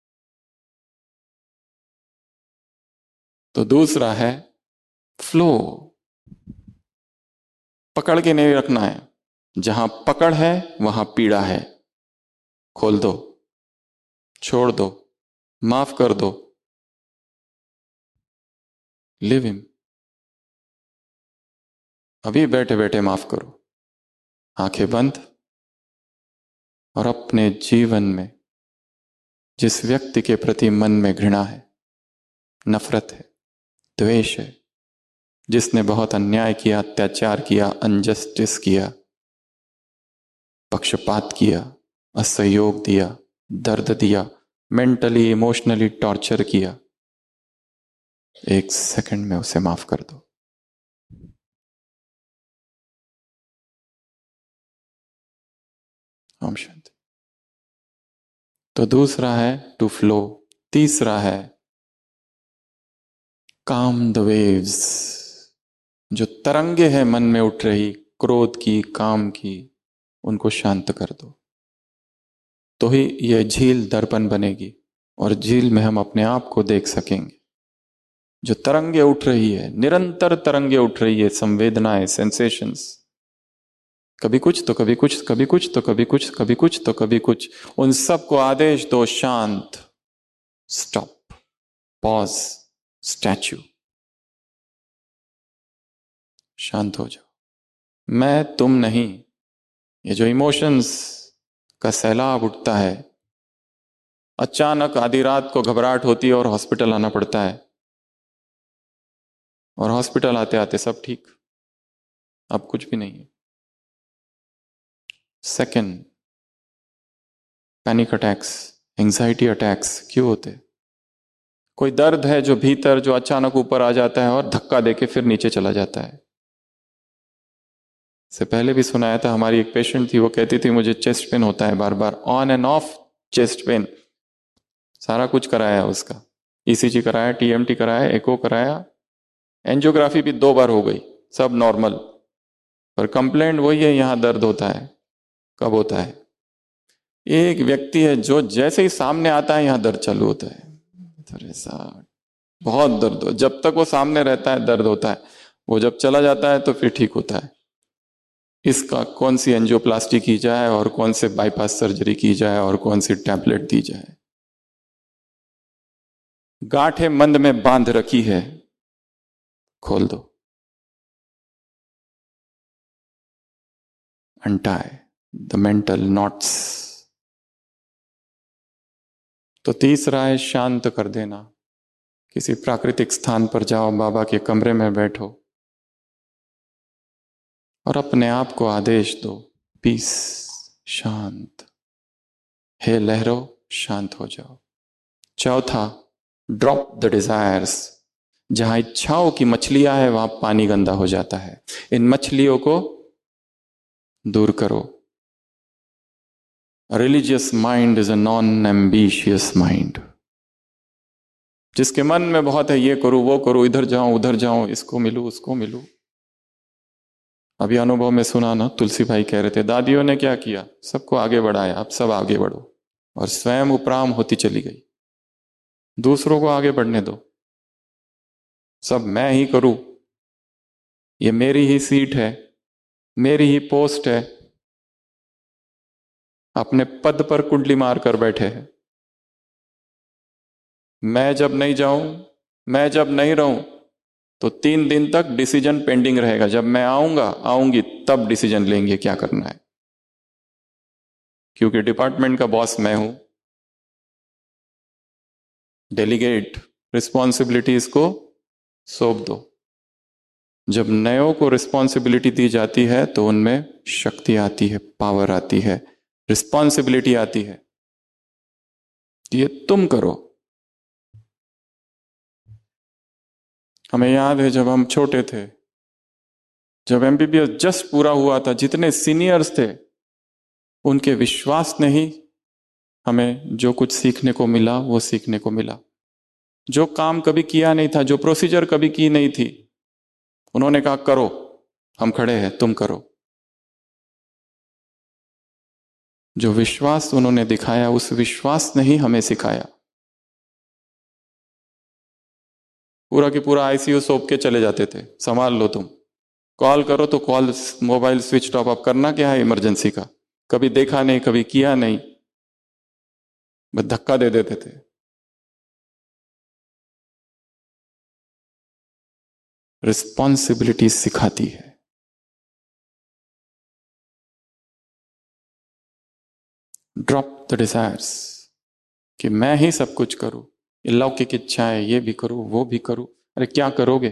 तो दूसरा है फ्लो। पकड़ के नहीं रखना है, जहां पकड़ है वहां पीड़ा है, खोल दो, छोड़ दो, माफ कर दो, लिव हिम। अभी बैठे बैठे माफ करो, आंखें बंद, और अपने जीवन में जिस व्यक्ति के प्रति मन में घृणा है, नफरत है, द्वेष है, जिसने बहुत अन्याय किया, अत्याचार किया, अनजस्टिस किया, पक्षपात किया, असहयोग दिया, दर्द दिया, मेंटली इमोशनली टॉर्चर किया, एक सेकंड में उसे माफ कर दो। ओम शांति। तो दूसरा है टू फ्लो। तीसरा है काम द वेव्स। जो तरंगे हैं मन में उठ रही, क्रोध की, काम की, उनको शांत कर दो, तो ही यह झील दर्पण बनेगी और झील में हम अपने आप को देख सकेंगे। जो तरंगे उठ रही है, निरंतर तरंगे उठ रही है, संवेदनाएं, सेंसेशंस, कभी कुछ तो कभी कुछ, कभी कुछ तो कभी कुछ, कभी कुछ तो कभी कुछ, उन सबको आदेश दो शांत, स्टॉप, पॉज, स्टैच्यू, शांत हो जाओ। मैं तुम नहीं। ये जो इमोशंस का सैलाब उठता है, अचानक आधी रात को घबराहट होती है और हॉस्पिटल आना पड़ता है, और हॉस्पिटल आते आते सब ठीक, अब कुछ भी नहीं है। Second, panic attacks, anxiety attacks क्यों होते? कोई दर्द है जो भीतर, जो अचानक ऊपर आ जाता है और धक्का देके फिर नीचे चला जाता है। से पहले भी सुनाया था, हमारी एक पेशेंट थी, वो कहती थी मुझे चेस्ट पेन होता है बार बार, on and off chest pain. सारा कुछ कराया उसका, ईसीजी कराया, टीएमटी कराया, एको कराया, एंजियोग्राफी भी 2 बार हो गई, सब नॉर्मल, पर कंप्लेंट वही है, यहां दर्द होता है। कब होता है? एक व्यक्ति है जो जैसे ही सामने आता है यहां दर्द चालू होता है। अरे साहब, बहुत दर्द हो, जब तक वो सामने रहता है दर्द होता है, वो जब चला जाता है तो फिर ठीक होता है। इसका कौन सी एंजियोप्लास्टी की जाए और कौन से बाईपास सर्जरी की जाए और कौन सी टैबलेट दी जाए। गांठें मंद में बांध रखी है, खोल दो, अनटाई द मेंटल नॉट्स। तो तीसरा है शांत कर देना। किसी प्राकृतिक स्थान पर जाओ, बाबा के कमरे में बैठो और अपने आप को आदेश दो, पीस, शांत। हे लहरों, शांत हो जाओ। चौथा, ड्रॉप द डिजायर्स। जहां इच्छाओं की मछलियां है वहां पानी गंदा हो जाता है। इन मछलियों को दूर करो। Religious mind is a non ambitious mind. जिसके मन में बहुत है, ये करूं, वो करूं, इधर जाऊं, उधर जाऊं, इसको मिलूं, उसको मिलूं। अभी अनुभव में सुना ना, तुलसी भाई कह रहे थे, दादियों ने क्या किया, सबको आगे बढ़ाया, अब सब आगे बढ़ो, और स्वयं उपराम होती चली गई। दूसरों को आगे बढ़ने दो, सब मैं ही करूं, ये मेरी ही सीट है, मेरी ही पोस्ट है। अपने पद पर कुंडली मारकर बैठे हैं। मैं जब नहीं जाऊं, मैं जब नहीं रहूं, तो 3 दिन तक डिसीजन पेंडिंग रहेगा। जब मैं आऊंगा, आऊंगी, तब डिसीजन लेंगे क्या करना है, क्योंकि डिपार्टमेंट का बॉस मैं हूं। डेलीगेट, रिस्पॉन्सिबिलिटीज को सौंप दो। जब नयों को रिस्पॉन्सिबिलिटी दी जाती है तो उनमें शक्ति आती है, पावर आती है, रिस्पॉन्सिबिलिटी आती है। ये तुम करो। हमें याद है जब हम छोटे थे, जब एमबीबीएस जस्ट पूरा हुआ था, जितने सीनियर्स थे उनके विश्वास ने ही हमें जो कुछ सीखने को मिला वो सीखने को मिला। जो काम कभी किया नहीं था, जो प्रोसीजर कभी की नहीं थी, उन्होंने कहा करो, हम खड़े हैं, तुम करो। जो विश्वास उन्होंने दिखाया, उस विश्वास ने ही हमें सिखाया। पूरा की पूरा आईसीयू सौंप के चले जाते थे, संभाल लो तुम, कॉल करो तो call, mobile switch top up करना क्या है इमरजेंसी का। कभी देखा नहीं, कभी किया नहीं, बस धक्का दे देते थे। रिस्पॉन्सिबिलिटी सिखाती है। ड्रॉप द डिजायर्स, कि मैं ही सब कुछ करूं, ये लौकिक इच्छाएं, ये भी करूं वो भी करूं। अरे क्या करोगे?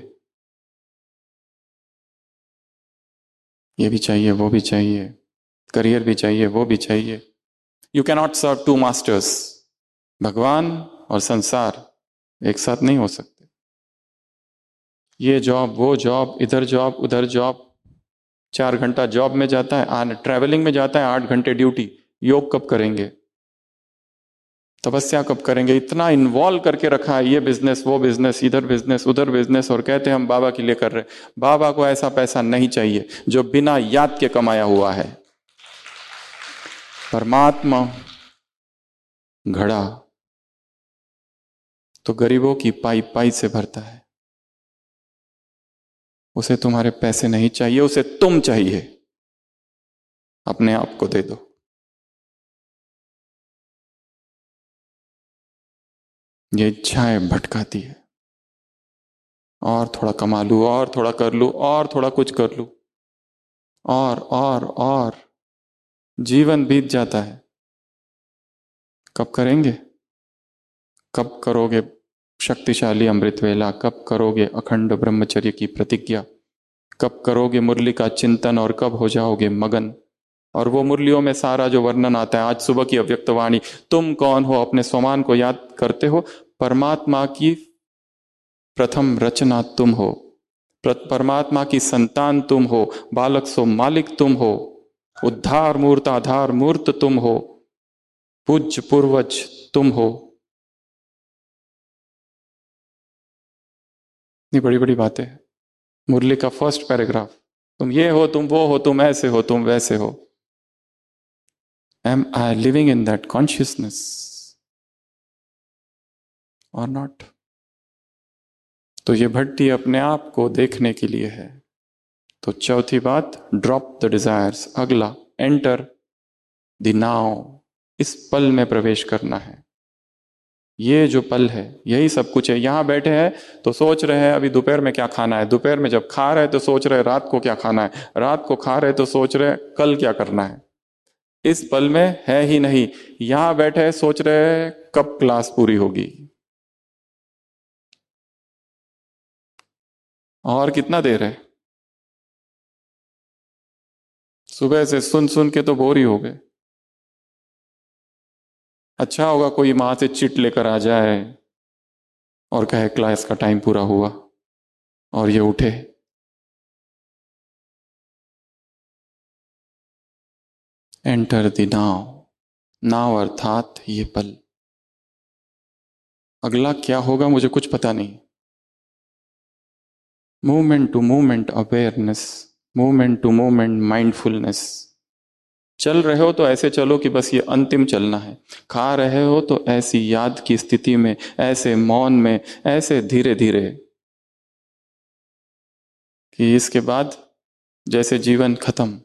ये भी चाहिए वो भी चाहिए, करियर भी चाहिए वो भी चाहिए। You cannot serve two masters. भगवान और संसार एक साथ नहीं हो सकते। ये जॉब वो जॉब, इधर जॉब उधर जॉब, 4 घंटा जॉब में जाता है, ट्रैवलिंग में जाता है, 8 घंटे ड्यूटी। योग कब करेंगे? तपस्या कब करेंगे? इतना इन्वॉल्व करके रखा है, ये बिजनेस वो बिजनेस, इधर बिजनेस उधर बिजनेस, और कहते हैं हम बाबा के लिए कर रहे। बाबा को ऐसा पैसा नहीं चाहिए जो बिना याद के कमाया हुआ है। परमात्मा घड़ा तो गरीबों की पाई पाई से भरता है। उसे तुम्हारे पैसे नहीं चाहिए, उसे तुम चाहिए। अपने आप को दे दो। ये इच्छाएं भटकाती है, और थोड़ा कमा लूं, और थोड़ा कर लूं, और थोड़ा कुछ कर लूं, और जीवन बीत जाता है। कब करेंगे? कब करोगे शक्तिशाली अमृत वेला? कब करोगे अखंड ब्रह्मचर्य की प्रतिज्ञा? कब करोगे मुरली का चिंतन, और कब हो जाओगे मगन? और वो मुरलियों में सारा जो वर्णन आता है, आज सुबह की अव्यक्त वाणी, तुम कौन हो, अपने स्वमान को याद करते हो। परमात्मा की प्रथम रचना तुम हो, परमात्मा की संतान तुम हो, बालक सो मालिक तुम हो, उद्धार मूर्त आधार मूर्त तुम हो, पूज्य पूर्वज तुम हो। इतनी बड़ी बड़ी बातें हैं। मुरली का फर्स्ट पैराग्राफ, तुम ये हो, तुम वो हो, तुम ऐसे हो, तुम वैसे हो। Am I living in that consciousness और नॉट? तो ये भट्टी अपने आप को देखने के लिए है। तो चौथी बात, ड्रॉप द डिजायर्स। अगला, एंटर द नाउ। इस पल में प्रवेश करना है। ये जो पल है यही सब कुछ है। यहां बैठे हैं तो सोच रहे हैं अभी दोपहर में क्या खाना है, दोपहर में जब खा रहे तो सोच रहे रात को क्या खाना है, रात को खा रहे तो सोच रहे कल क्या करना है। इस पल में है ही नहीं। यहां बैठे सोच रहे कब क्लास पूरी होगी, और कितना देर है। सुबह से सुन सुन के तो बोर ही हो गए। अच्छा होगा कोई मां से चिट लेकर आ जाए और कहे क्लास का टाइम पूरा हुआ, और ये उठे। Enter the now. नाउ अर्थात ये पल। अगला क्या होगा मुझे कुछ पता नहीं। Movement to movement awareness, movement to movement mindfulness. चल रहे हो तो ऐसे चलो कि बस ये अंतिम चलना है। खा रहे हो तो ऐसी याद की स्थिति में, ऐसे मौन में, ऐसे धीरे धीरे, कि इसके बाद जैसे जीवन खत्म।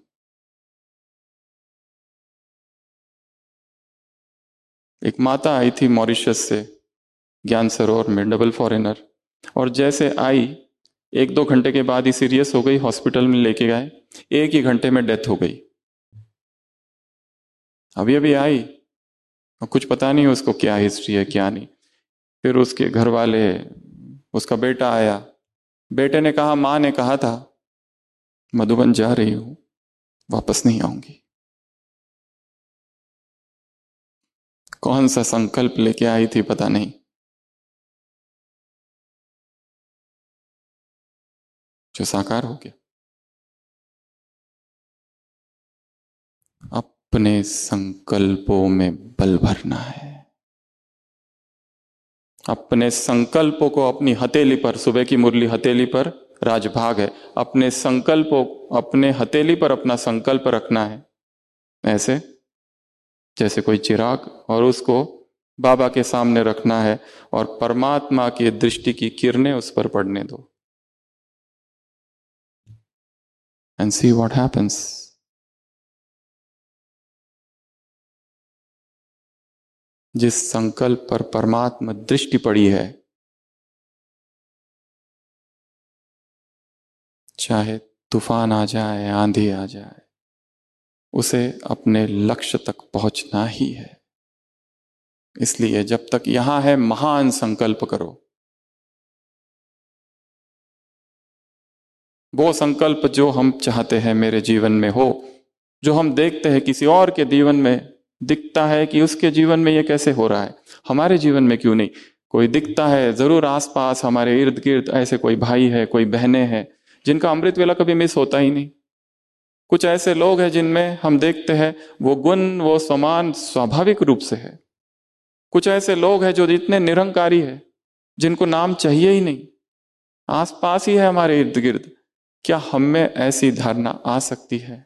एक माता आई थी मॉरिशस से, ज्ञान सरोवर में, डबल फॉरेनर। और जैसे आई, 1-2 घंटे के बाद ही सीरियस हो गई, हॉस्पिटल में लेके गए, 1 ही घंटे में डेथ हो गई। अभी अभी आई, और कुछ पता नहीं उसको क्या हिस्ट्री है क्या नहीं। फिर उसके घर वाले, उसका बेटा आया। बेटे ने कहा, मां ने कहा था मधुबन जा रही हूं, वापस नहीं आऊंगी। कौन सा संकल्प लेके आई थी पता नहीं, जो साकार हो गया। अपने संकल्पों में बल भरना है। अपने संकल्पों को अपनी हथेली पर, सुबह की मुरली हथेली पर राजभाग है, अपने संकल्पों, अपने हथेली पर अपना संकल्प रखना है, ऐसे जैसे कोई चिराग, और उसको बाबा के सामने रखना है और परमात्मा की दृष्टि की किरणें उस पर पड़ने दो। And see what happens. जिस संकल्प पर परमात्मा दृष्टि पड़ी है, चाहे तूफान आ जाए, आंधी आ जाए, उसे अपने लक्ष्य तक पहुंचना ही है। इसलिए जब तक यहां है, महान संकल्प करो। वो संकल्प जो हम चाहते हैं मेरे जीवन में हो, जो हम देखते हैं किसी और के जीवन में, दिखता है कि उसके जीवन में ये कैसे हो रहा है, हमारे जीवन में क्यों नहीं। कोई दिखता है जरूर आसपास, हमारे इर्द गिर्द ऐसे कोई भाई है, कोई बहनें हैं जिनका अमृत वेला कभी मिस होता ही नहीं। कुछ ऐसे लोग हैं जिनमें हम देखते हैं वो गुण, वो समान स्वाभाविक रूप से है। कुछ ऐसे लोग हैं जो इतने निरंकारी है, जिनको नाम चाहिए ही नहीं, आसपास ही है हमारे इर्द गिर्द। क्या हम में ऐसी धारणा आ सकती है?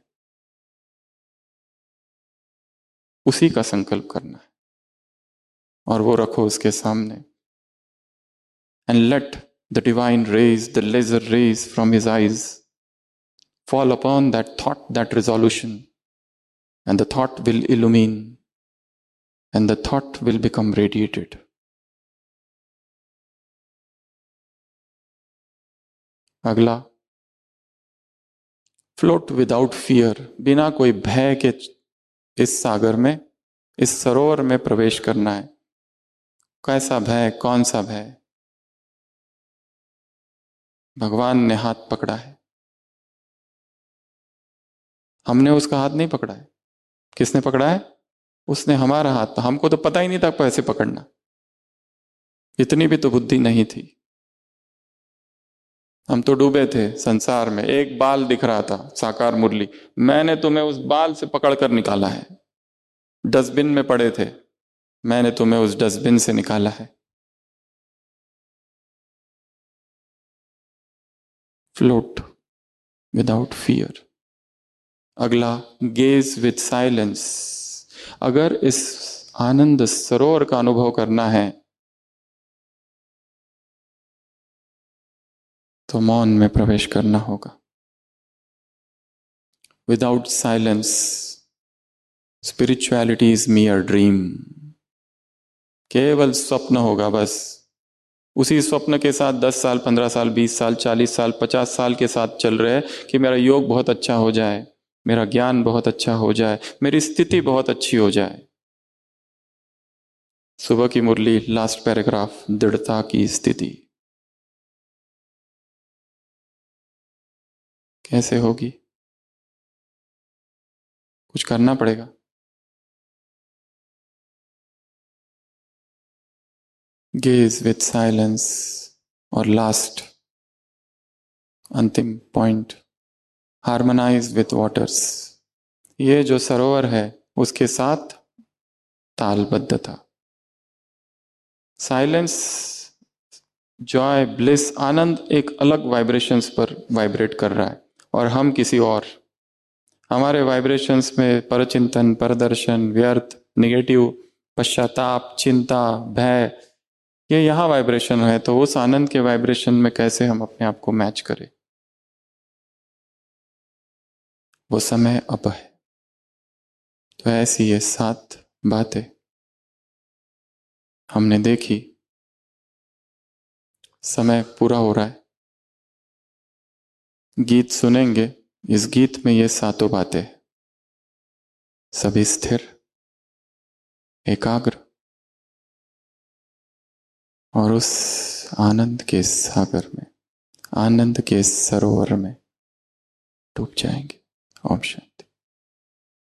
उसी का संकल्प करना है और वो रखो उसके सामने। And let the divine rays, the laser rays from his eyes fall upon that thought, that resolution, and the thought will illumine, and the thought will become radiated. अगला, फ्लोट विदाउट फियर, बिना कोई भय के इस सागर में, इस सरोवर में प्रवेश करना है। कैसा भय, कौन सा भय? भगवान ने हाथ पकड़ा है, हमने उसका हाथ नहीं पकड़ा है। किसने पकड़ा है? उसने हमारा हाथ। हमको तो पता ही नहीं था कैसे पकड़ना, इतनी भी तो बुद्धि नहीं थी। हम तो डूबे थे संसार में, एक बाल दिख रहा था, साकार मुरली, मैंने तुम्हें उस बाल से पकड़कर निकाला है। डस्टबिन में पड़े थे, मैंने तुम्हें उस डस्टबिन से निकाला है। Float without fear. अगला, गेज विथ साइलेंस। अगर इस आनंद सरोवर का अनुभव करना है तो मौन में प्रवेश करना होगा। Without silence spirituality is mere dream. केवल स्वप्न होगा बस। उसी स्वप्न के साथ 10 साल, 15 साल, 20 साल, 40 साल, 50 साल के साथ चल रहे हैं कि मेरा योग बहुत अच्छा हो जाए, मेरा ज्ञान बहुत अच्छा हो जाए, मेरी स्थिति बहुत अच्छी हो जाए। सुबह की मुरली लास्ट पैराग्राफ, दृढ़ता की स्थिति कैसे होगी? कुछ करना पड़ेगा। Gaze with silence. और लास्ट, अंतिम पॉइंट, हार्मोनाइज विथ वाटर्स। ये जो सरोवर है उसके साथ तालबद्धता। साइलेंस, जॉय, ब्लिस, आनंद एक अलग वाइब्रेशंस पर वाइब्रेट कर रहा है और हम किसी और। हमारे वाइब्रेशंस में परचिंतन, परदर्शन, व्यर्थ, निगेटिव, पश्चाताप, चिंता, भय, ये यहां वाइब्रेशन है। तो उस आनंद के वाइब्रेशन में कैसे हम अपने आप को मैच करें? वो समय अब है। तो ऐसी ये 7 बातें हमने देखी। समय पूरा हो रहा है, गीत सुनेंगे। इस गीत में ये 7 बातें, सभी स्थिर, एकाग्र और उस आनंद के सागर में, आनंद के सरोवर में डूब जाएंगे। ओम शांति।